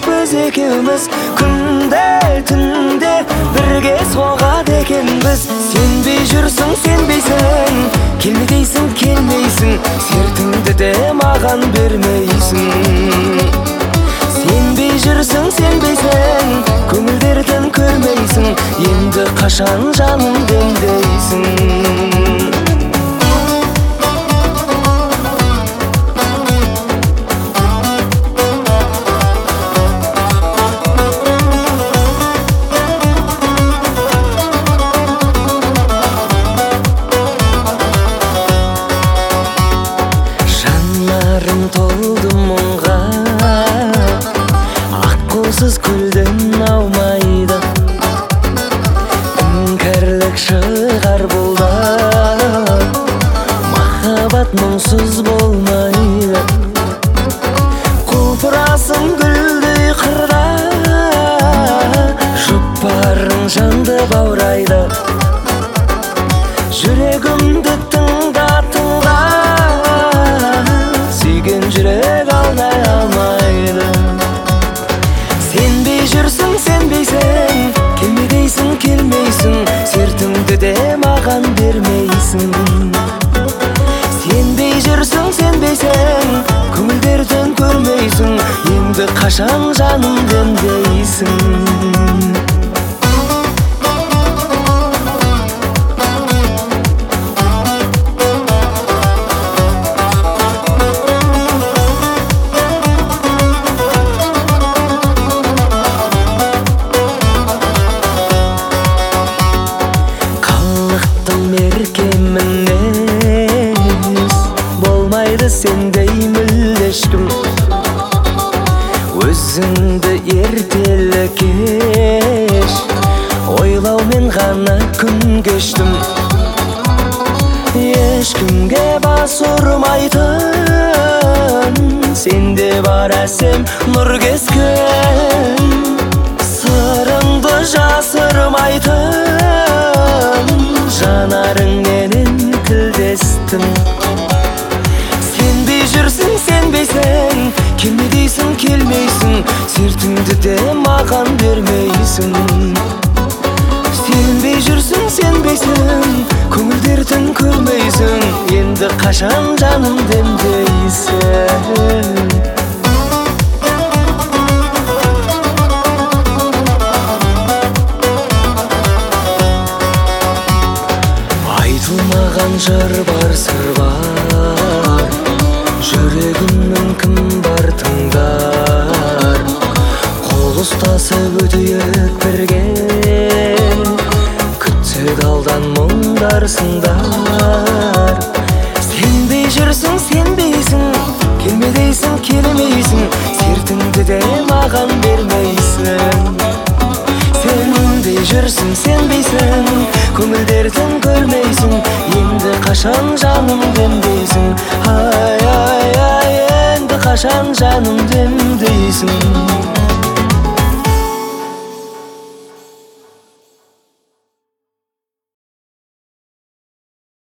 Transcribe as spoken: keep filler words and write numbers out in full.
біз екеуміз күнде түнде бірге соғады екенбіз. Сенбей жүрсің, сенбейсің, келме дейсің, келмейсің, сертіңді де маған бермейсің. Сенбей жүрсің, сенбейсің, көңілдерден көрмейсің, енді қашан жаным демдейсің. Жанарым толды мұңға, аққусыз көлден аумайды. Іңкәрлік шығар бұлда, махаббат мұңсыз болмайды. Құлпырасың гүлдей қырда, жұпарың жанды баурайды. Жүрегімді тыңда, тыңда, сүйген жүрек алдай алмайды. Сенбей жүрсің, сенбейсің, келме дейсің, келмейсің, сертіңді де маған бермейсің. Сенбей жүрсің, сенбейсің, көңілдерден көрмейсің, енді қашан жаным демдейсің. Болмайды сендей мүлде ешкім, өзіңді ертелі кеш ойлаумен ғана күн кештім. Ешкімге бас ұрмайтын, сенде бар әсем нұр кескен, сырыңды жасырмайтын, жанарыңменен тілдестім. Сенбей жүрсің, сенбейсің, келме дейсің, келмейсің, сертіңді де маған бермейсің. Сенбей жүрсің, сенбейсің, көңілдерден көрмейсің, енді қашан жаным демдейсің. Айтылмаған жыр бар, сыр бар, жүрегімнің кім бар тыңдар. Қол ұстасып өтейік бірге, күтсек алдан мұңдар сындар. Сенбей жүрсің, сенбейсің, келме дейсің, келмейсің, сертіңді де маған бермейсің. Сенбей жүрсің, сенбейсің, көңілдерден көрмейсің, енді қашан жаным демдейсің. Ай, ай, ай, енді қашан жаным демдейсің.